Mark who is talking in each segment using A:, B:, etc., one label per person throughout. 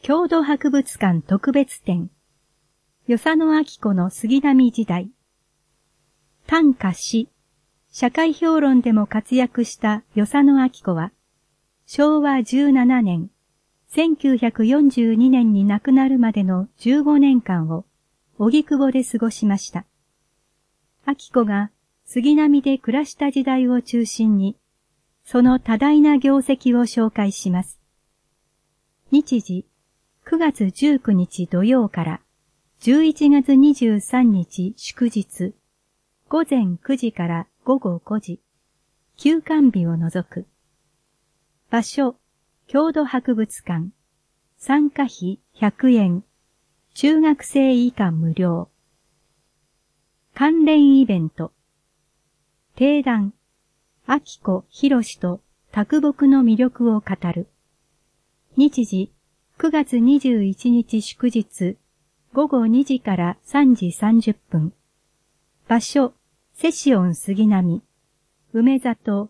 A: 郷土博物館特別展、与謝野晶子の杉並時代。短歌詩、社会評論でも活躍した与謝野晶子は、昭和17年、1942年に亡くなるまでの15年間を、荻窪で過ごしました。晶子が杉並で暮らした時代を中心に、その多大な業績を紹介します。日時、9月19日土曜から11月23日祝日、午前9時から午後5時、休館日を除く。場所、郷土博物館。参加費100円。中学生以下無料。関連イベント。定談。晶子博と卓木の魅力を語る。日時、9月21日祝日、午後2時から3時30分。場所、セシオン杉並。梅里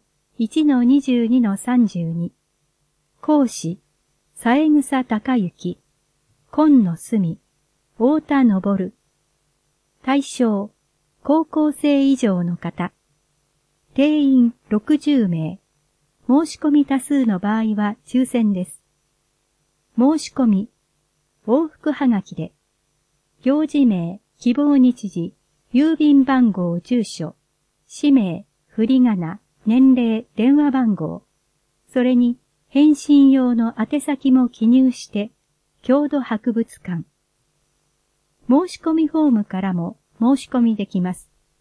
A: 1-22-32。講師、三枝隆之。今野澄。太田昇。対象、高校生以上の方。定員60名。申し込み多数の場合は抽選です。申し込み、往復はがきで、行事名、希望日時、郵便番号、住所、氏名、振り仮名、年齢、電話番号、それに返信用の宛先も記入して、郷土博物館。申し込みフォームからも申し込みできます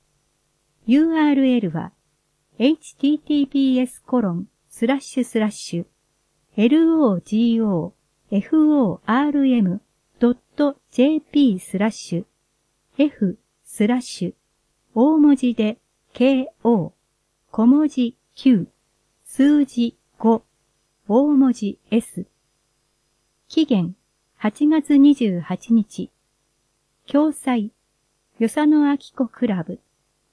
A: 。URL は、https://logoform.jp/f/ 大文字で KO 小文字 Q 数字5大文字 S 期限8月28日共催与謝野晶子クラブ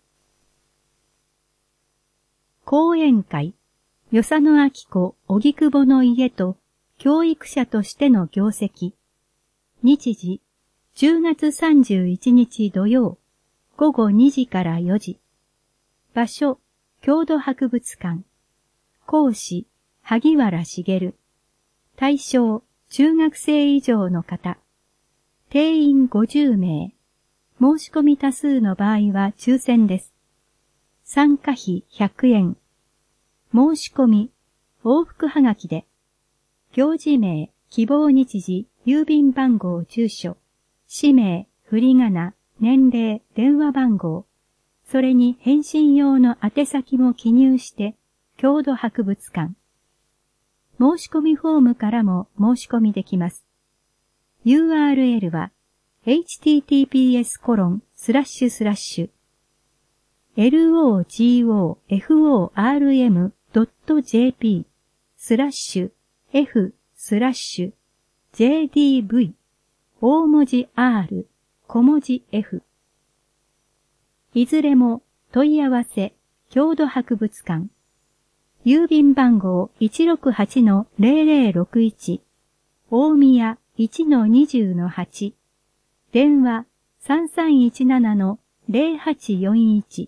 A: 講演会与謝野晶子荻窪の家と教育者としての業績日時10月31日土曜午後2時から4時場所郷土博物館講師萩原茂対象中学生以上の方定員50名申し込み多数の場合は抽選です参加費100円申し込み往復はがきで行事名希望日時郵便番号住所氏名振り仮名年齢電話番号それに返信用の宛先も記入して郷土博物館申し込みフォームからも申し込みできます URL はhttps://logoform.jp/f/jdv 大文字 R 小文字 F いずれも問い合わせ郷土博物館郵便番号 168-0061 大宮 1-20-8 電話 3317-0841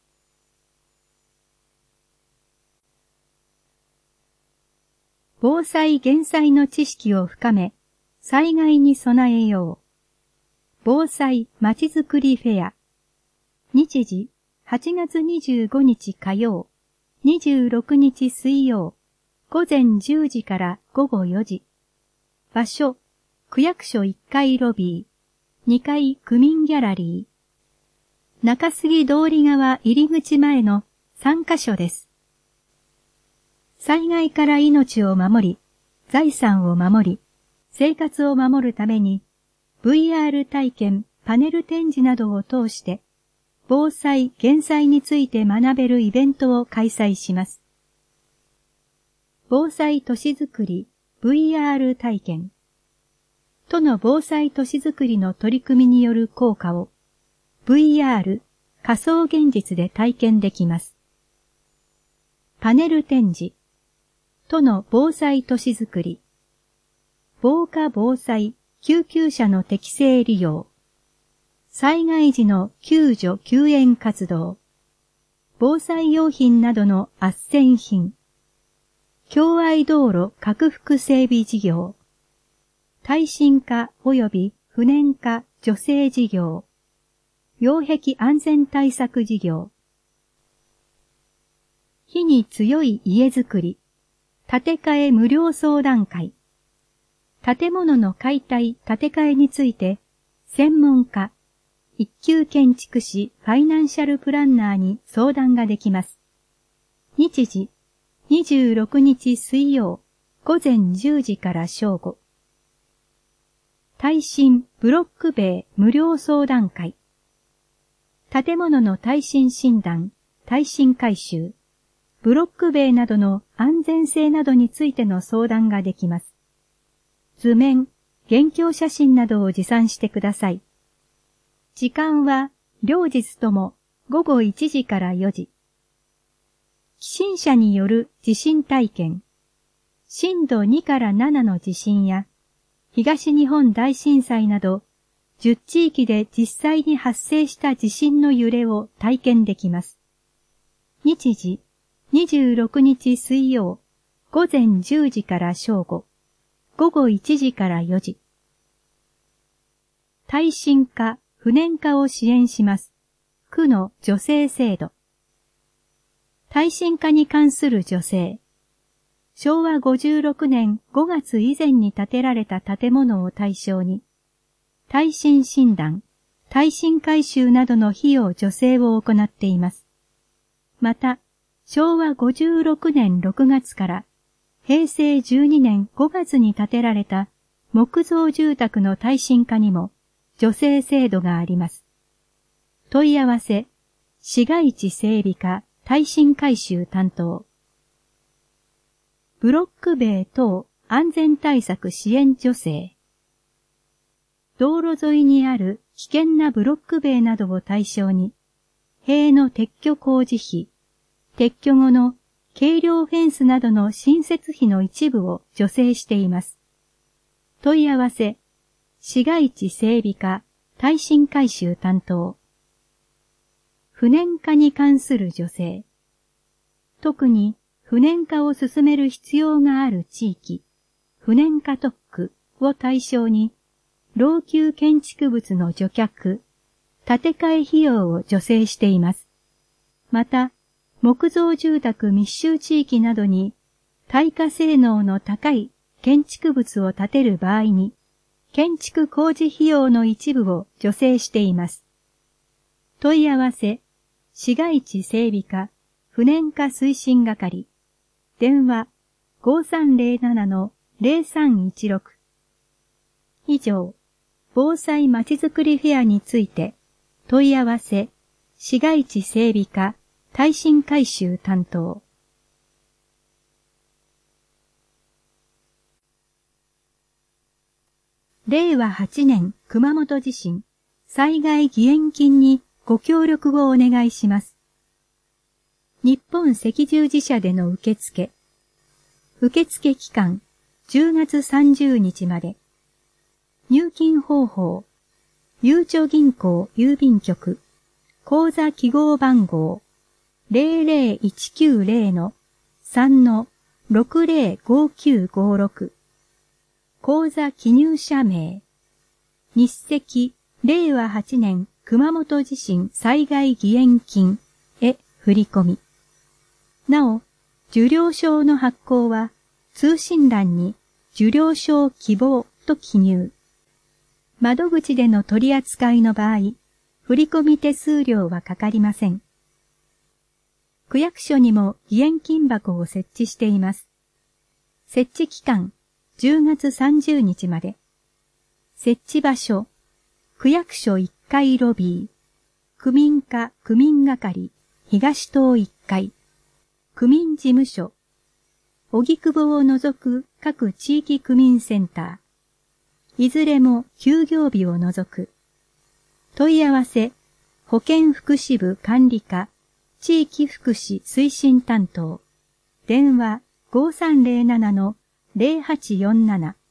A: 防災減災の知識を深め災害に備えよう防災まちづくりフェア日時8月25日火曜26日水曜午前10時から午後4時場所区役所1階ロビー2階区民ギャラリー中杉通り側入り口前の3カ所です災害から命を守り財産を守り生活を守るために VR 体験パネル展示などを通して防災・減災について学べるイベントを開催します。防災都市づくり VR 体験都の防災都市づくりの取り組みによる効果を VR 仮想現実で体験できます。パネル展示都の防災都市づくり防火防災、救急車の適正利用、災害時の救助救援活動、防災用品などの斡旋品、共愛道路拡幅整備事業、耐震化及び不燃化助成事業、擁壁安全対策事業、火に強い家づくり、建て替え無料相談会、建物の解体建て替えについて、専門家、一級建築士ファイナンシャルプランナーに相談ができます。日時、26日水曜、午前10時から正午。耐震ブロック塀無料相談会。建物の耐震診断、耐震改修、ブロック塀などの安全性などについての相談ができます。図面、現況写真などを持参してください。時間は両日とも午後1時から4時。起震者による地震体験、震度2から7の地震や東日本大震災など10地域で実際に発生した地震の揺れを体験できます。日時、26日水曜、午前10時から正午。午後1時から4時。耐震化、不燃化を支援します。区の助成制度。耐震化に関する助成。昭和56年5月以前に建てられた建物を対象に、耐震診断、耐震改修などの費用助成を行っています。また、昭和56年6月から、平成12年5月に建てられた木造住宅の耐震化にも助成制度があります。問い合わせ、市街地整備課耐震改修担当。ブロック塀等安全対策支援助成。道路沿いにある危険なブロック塀などを対象に、塀の撤去工事費、撤去後の軽量フェンスなどの新設費の一部を助成しています。問い合わせ、市街地整備課耐震改修担当。不燃化に関する助成。特に不燃化を進める必要がある地域、不燃化特区を対象に、老朽建築物の除却、建て替え費用を助成しています。また、木造住宅密集地域などに耐火性能の高い建築物を建てる場合に建築工事費用の一部を助成しています。問い合わせ、市街地整備課不燃化推進係、電話 5307-0316。以上、防災まちづくりフェアについて問い合わせ、市街地整備課耐震改修担当。令和8年熊本地震災害義援金にご協力をお願いします。日本赤十字社での受付。受付期間10月30日まで。入金方法。ゆうちょ銀行郵便局。口座記号番号。00190-3-605956。口座記入者名。日赤令和8年熊本地震災害義援金へ振り込み。なお、受領証の発行は通信欄に受領証希望と記入。窓口での取り扱いの場合、振込手数料はかかりません。区役所にも義援金箱を設置しています。設置期間10月30日まで。設置場所、区役所1階ロビー、区民課区民係東棟1階、区民事務所、荻窪を除く各地域区民センター、いずれも休業日を除く。問い合わせ、保健福祉部管理課、地域福祉推進担当、電話 5307-0847